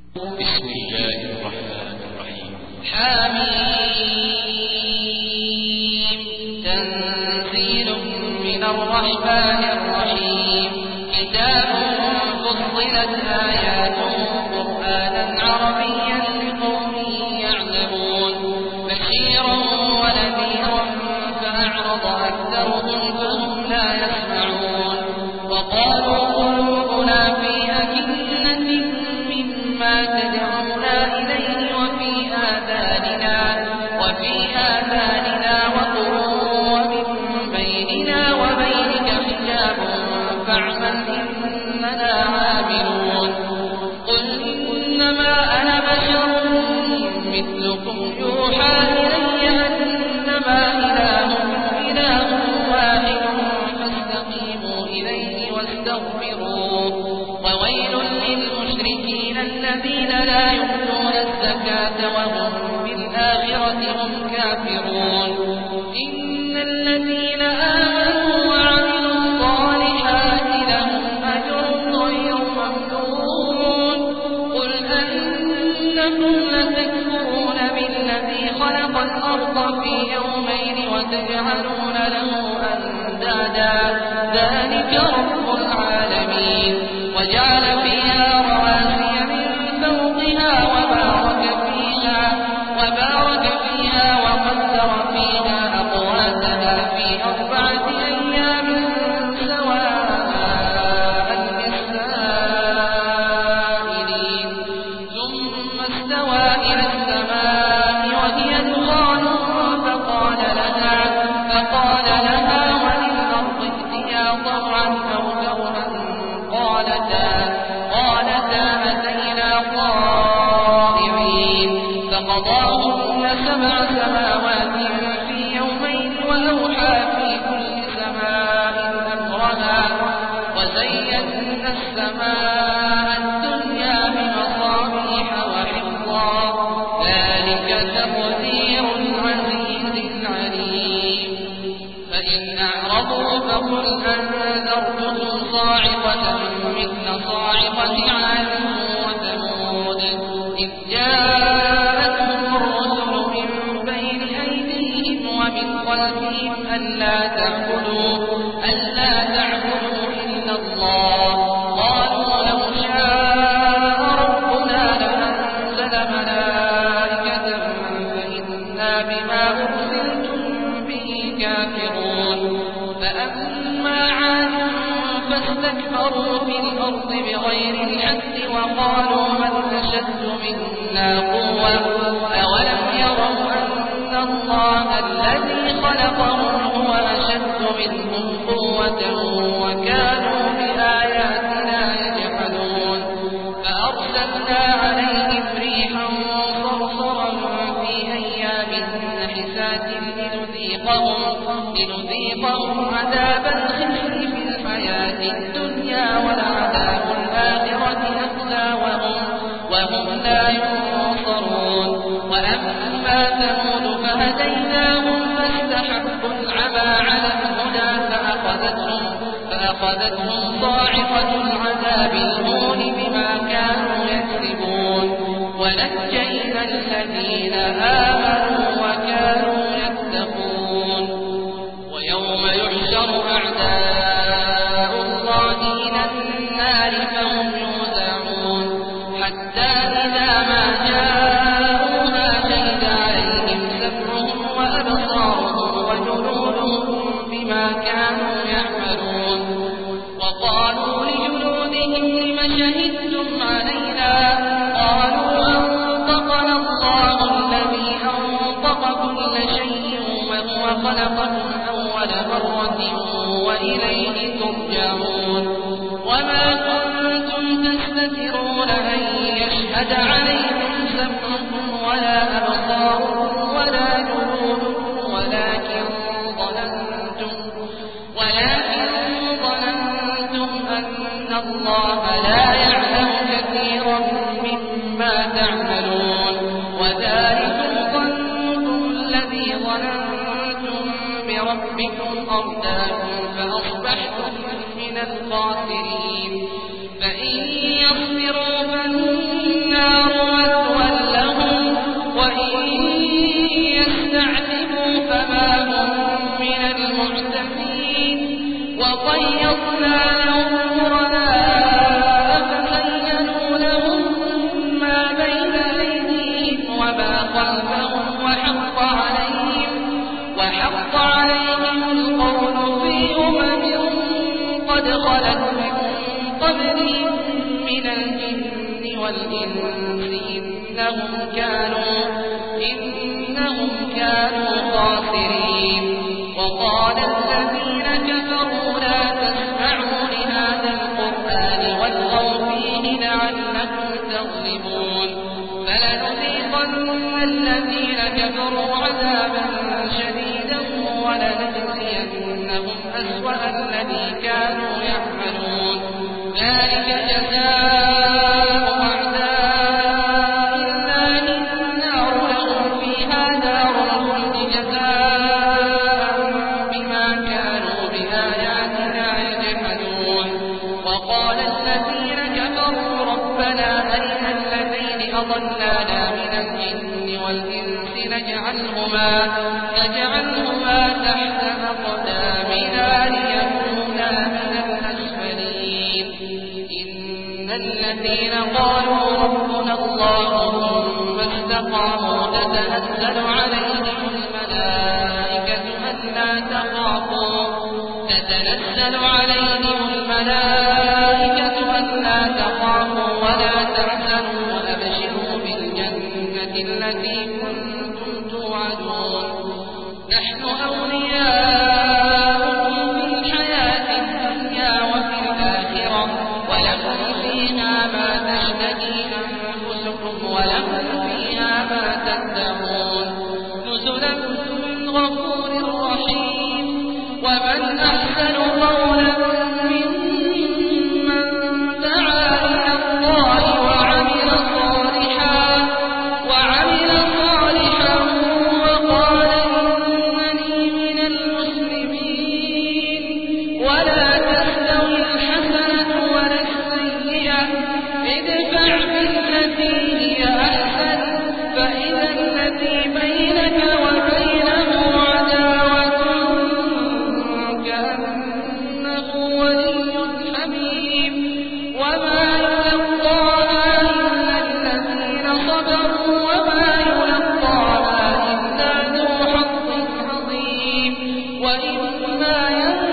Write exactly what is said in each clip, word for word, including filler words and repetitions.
بسم الله الرحمن الرحيم. حميم تنزيل من الرحمن الرحيم كتاب فصلت آياته قرآنا عربيا لقوم يعلمون بشيرا ونذيرا فأعرض أكثرهم فهم لا يسمعون وقالوا قلوبنا في أكنة مما تدعونا إليه وفي آذاننا وفي آذاننا وقر ومن بيننا وبينك حجاب فاعمل إننا عاملون قل إنما أنا بشر مثلكم يوحى إلي أنما إلهكم إله واحد فاستقيموا إليه واستغفروه وويل للمشركين الذين لا يؤتون الزكاة وهم بالآخرة هم كافرون إن الذين آمنوا وعملوا الصالحات لهم أجر غير ممنون قل أنكم لتكفرون بالذي خلق الأرض في يومين وتجعلون له أندادا ذلك رب العالمين وجعل فيها رواسي من فوقها وبارك فيها وبارك فيها وقدر فيها أقواتها في أربعة أيام سواء للسائلين ثم استوى إلى السماء وهي دخان فقال لها فقال لها وللأرض ائتيا طوعا أو كرها قالتا قالتا أتينا طائعين فقضاهن سبع سماوات في يومين وأوحى في كل سماء أمرها وزينا السماء الدنيا بمصابيح وحفظا ذلك تقدير العزيز العليم فإن أعرضوا فقل أنذرتكم صاعقة مثل صاعقة عاد وثمود إذ جاءتهم الرسل من بين أيديهم ومن خلفهم ألا تعبدوا ألا تعبدوا إلا الله قالوا لو شاء ربنا لأنزل ملائكة فإنا بما أرسلتم به كافرون فأما عاد فاستكبروا في الأرض بغير الحق وقالوا من أشد منا قوة أولم يروا أن الله الذي خلقهم هو أشد منهم قوة وكانوا بآياتنا يجحدون فأرسلنا عليهم ريحا صرصرا في أيام نحسات لنذيقهم لنذيقهم عذاب الخزي في الحياة الدنيا ولعذاب الآخرة أخزى وهم وهم لا ينصرون وأما ثمود فهديناهم فاستحبوا العمى على الهدى فأخذتهم فأخذتهم صاعقة العذاب الهون بما كانوا يكسبون ونجينا الذين آمنوا وكانوا يتقون ويوم يحشر أعداء الله إلى النار فهم يوزعون حتى إذا ما جاءوها شهد عليهم سمعهم وأبصارهم وجلودهم بما كانوا يعملون وقالوا لجلودهم لم شهدتم علينا قالوا أنطقنا الله الذي أنطق كل شيء وهو خلقكم أول مرة وإليه ترجعون وما كنتم تستترون أن يشهد عليكم سمعكم ولا أبصاركم ولا جلودكم ولكن ظننتم ولكن ظننتم أن الله لا يعلم كثيرا مما تعملون وذلكم ظنكم الذي ظننتم بربكم أرداكم فأصبحتم من الخاسرين فإن يصبروا فالنار والإنس إنهم كانوا إنهم كانوا خاسرين. وقال الذين كفروا لا تسمعوا لهذا القرآن والغوا فيه لعلكم تغلبون. فلنذيقن الذين كفروا عذابا شديدا ولنجزينهم أسوأ الذي كانوا يعملون. ذلك جزاء أعداء الله النار لهم فيها دار الخلد جزاء بما كانوا بآياتنا يجحدون. وقال الذين كفروا ربنا أرنا الذين أضلانا من الجن والإنس نجعلهما نجعلهما تحت أقدامنا ليكونا من الأسفلين. إن الذين قالوا ربنا الله ثم استقاموا تتنزل عليهم الملائكة ألا تخافوا تتنزل عليهم الملائكة ألا تخافوا ولا تحزنوا وأبشروا بالجنة التي كنتم توعدون. نحن أولياؤكم في الحياة الدنيا وفي الآخرة ولكم فيها ما تشتهي أنفسكم ولكم فيها ما تدعون. نزلا من غفور رحيم. ومن أحسن قولا ممن دعا إلى الله وعمل صالحا وعمل صالحا وقال إنني من المسلمين. ولا تستوي الحسنة ولا السيئة ادفع بالتي هي أحسن فإذا الذي بينك وبينه عداوة كأنه ولي حميم. وما يلقاها إلا الذين صبروا وما يلقاها إلا ذو حظ عظيم. وإما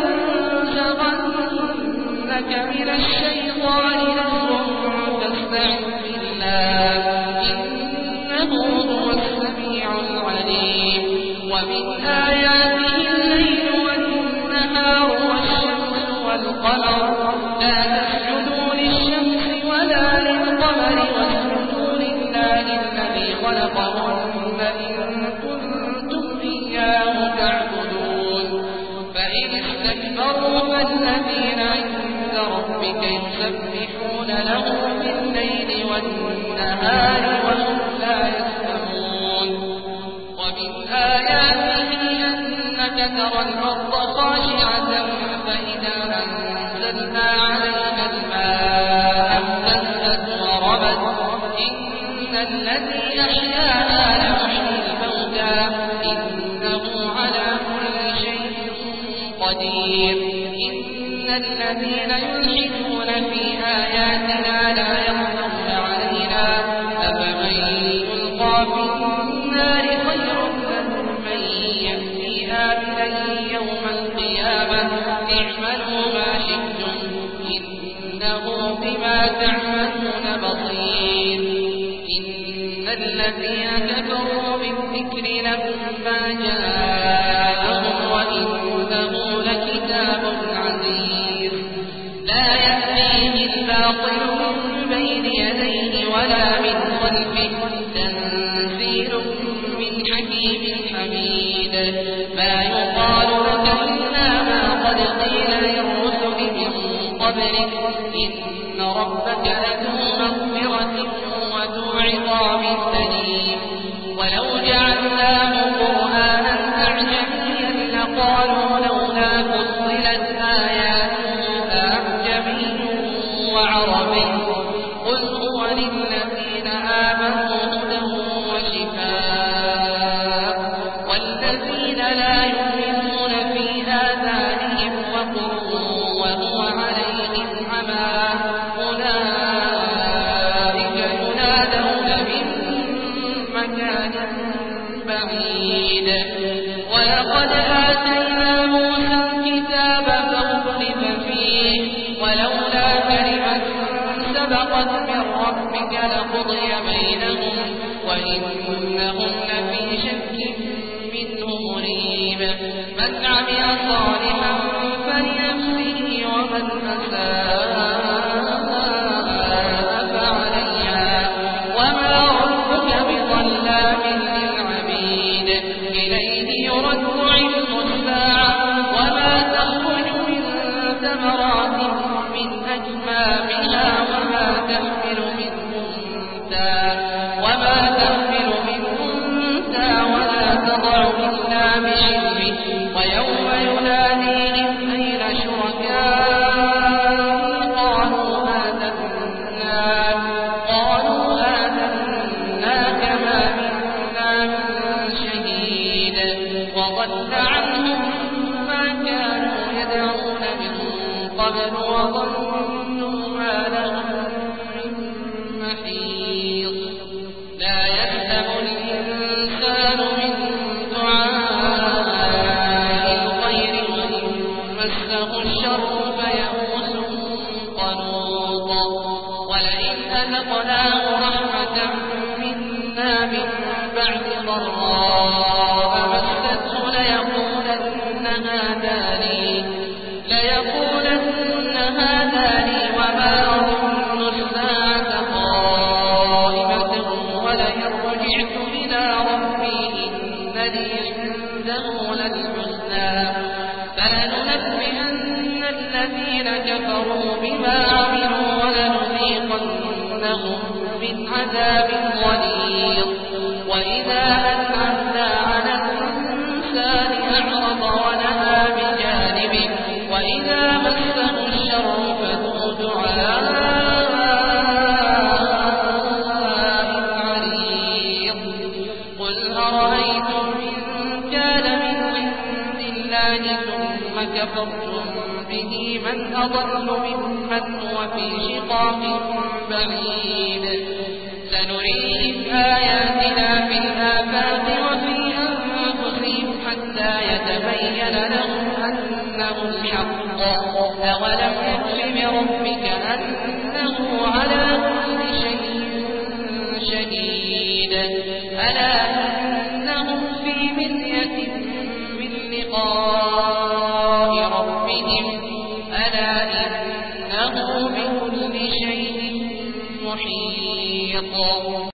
ينزغنك من الشيطان نزغ فاستعذ بالله إنه هو السميع العليم. ومن آياته الليل والنهار والشمس والقمر لا تسجدوا للشمس ولا للقمر واسجدوا لله الذي خلقهن إن كنتم إياه تعبدون. فإن استكبروا فالذين عند ربك يسبحون له بالليل والنهار وهم لا يسمعون. ومن آياته أنك ترى الأرض خاشعة فإذا أنزلنا عليها الماء اهتزت وربت. إن الذي أحياها لمحيي الموتى إنه على كل شيء قدير. إن الذين يلحدون في آياتنا لا يخفون علينا أفمن يلقى في النار خير من يأتي آمنا يوم القيامة اعملوا ما شئتم إنه بما تعملون بصير. إن الذين كفروا بالذكر لما جاءهم وإنه لكتاب عزيز لا يأتيه الباطل من بين يديه ولا من خلفه تنزيل من حكيم حميد. ما يقال لك إلا ما قد قيل للرسل من قبلك إن ربك لذو مغفرة وذو عقاب أليم. ولو جعلناه قرآنا أعجميا لقالوا لولا فصلت آياته أعجمي وعربي قل هو للذين آمنوا هدى وشفاء والذين لا يؤمنون في آذانهم وقر وهو عليهم عمى أولئك ينادون من مكان بعيد. ولقد آتينا موسى الكتاب فاختلف فيه ولولا كلمة سبقت من ربك قضي بينهم وإنهم لفي شك منه مريب من عمل صالحا فلنفسه ومن أساء فعليها وما ربك بظلام للعبيد إليه يرد علم الساعة وما تخرج من ثمرات من أكمامها وما تحمل من أنثى وما تحمل من أنثى ولا تضع إلا بعلمه ويوم يناديهم أين شركائي قالوا آذنا قالوا آذنا كما منا من شهيد وضل عنهم ما كانوا يدعون من قبل وظنوا ما لهم من محيص لا يسلم الإنسان من دعاء الخير وإن مسه الشر فيئوس قنوط ولئن أذقناه رحمة منا من بعد ضراء مسته ليقولن هذا لي ليقولن هذا لي وما أظن الساعة قائمة ولئن رجعت إلى ربي إن لي عنده للحسنى فلننبئن الذين كفروا بما عملوا ولنذيقنهم من عذاب غليظ وإذا أنعمنا على الإنسان أعرض ونأى بجانبه وإذا مسه الشر فذو دعاء عريض قل أرأيتم إن كان من عند الله ثم كفرتم به من أضل ممن هو في شقاق بعيد سنريهم آياتنا في الآفاق وفي أنفسهم حتى يتبين لهم أنه الحق أولم يكف بربك أنه على كل شيء شهيد ألا إنهم في مرية من لقاء ربهم ألا إنه بكل شيء محيط